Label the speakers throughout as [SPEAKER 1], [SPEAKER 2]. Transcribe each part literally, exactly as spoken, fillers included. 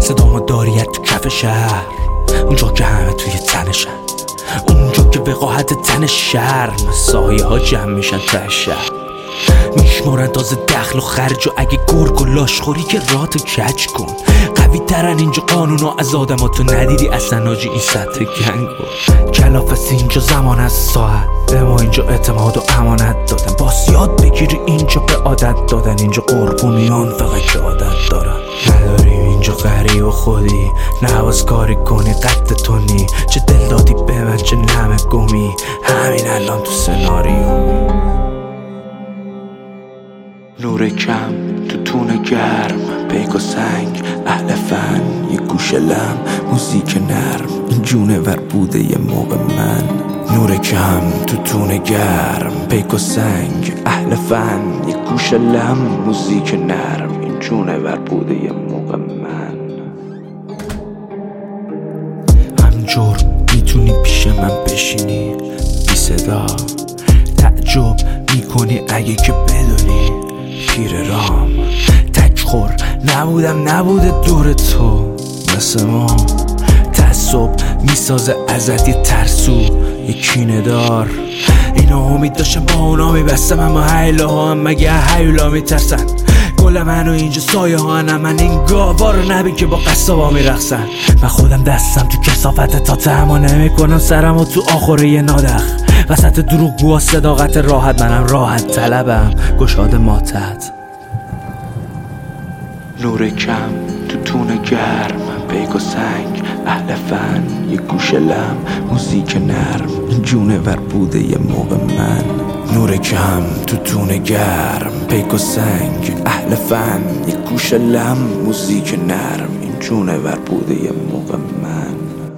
[SPEAKER 1] صدامو داریت تو کف شهر، اونجا که همه توی تنشن، اونجا که وقاحت تن شرم سایه ها جمع میشن ته شهر. میشمارن تازه دخل و خرج و اگه گرگ و لاش خوری که راتو کج کن. قوی ترن اینجا قانونا از آدماتو ندیدی اصلا آجی این سطح گنگو. کلافست اینجا زمان از ساعت، به ما اینجا اعتماد و امانت دادن. باز یاد بگیری اینجا به عادت دادن، اینجا قربونیان فقط که عادت دارن. نداریم اینجا غریب و خودی، نواز کاری کنی قد تونی. چه دل دادی به من چه نمه گمی، همین الان تو سناریومی. نور کم تو تونه گرم، پیک و سنگ اهل فن، یه گوشه لم موزیک نرم، این جونه ور بوده یه موقع من. نور کم تو تونه گرم، پیک و سنگ اهل فن، یه گوشه لم موزیک نرم، این جونه ور بوده یه موقع من. همجور میتونی پیش من بشینی بی صدا، تعجب میکنی اگه که بدونی پیر رام تک خور نبودم نبوده دور تو مثل ما. تعصب میسازه ازت یه ترسو یه کینه دار، اینا امید داشتم با اونا میبستم، اما حیله ها هم مگه حیولا میترسن. گل منو اینجا سایه ها نه، من این گاوا رو نبین که با قصابا میرقصن. من خودم دستم تو کثافت تا تهما نمیکنم سرم و تو آخره یه نادخ. وسط دروغگوها صداقت راحت، منم راحت طلبم گشاد ماتت. نور کم تو تونه گرم، پیک و سنگ اهل فن، یه گوشه لم موزیک نرم، این جونه ور بوده یه موقع من. نور کم تو تونه گرم، پیک و سنگ اهل فن، یه گوشه لم موزیک نرم، این جونه ور بوده یه موقع من.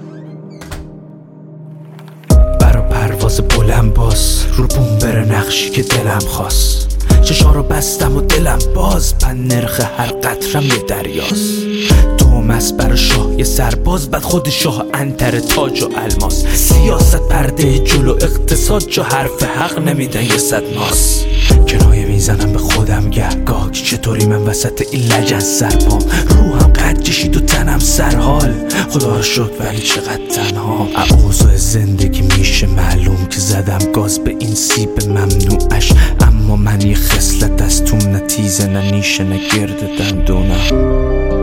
[SPEAKER 1] برا پرواز بلند باز رو بوم بره نقشی که دلم خواست. چشا رو بستم و دلم باز، پن نرخ هر قطرم یه دریاست. تومس برا شاه یه سرباز، بعد خود شاه انتر تاج و الماس. سیاست پرده جلو اقتصاد، جا حرف حق نمیدن یه صد ماس. کنایه میزنم به خودم گهگاه که چطوری من وسط این لجن سرپام. روحم قد کشید و تنم سرحال، خدا رو شکر ولی چقدر تنها. اوضاع زندگی میشه معلوم که زدم گاز به این سیب ممنوعش، اما من یه خصلت از تو نتیزه نه نیشه نه گرد دندونم.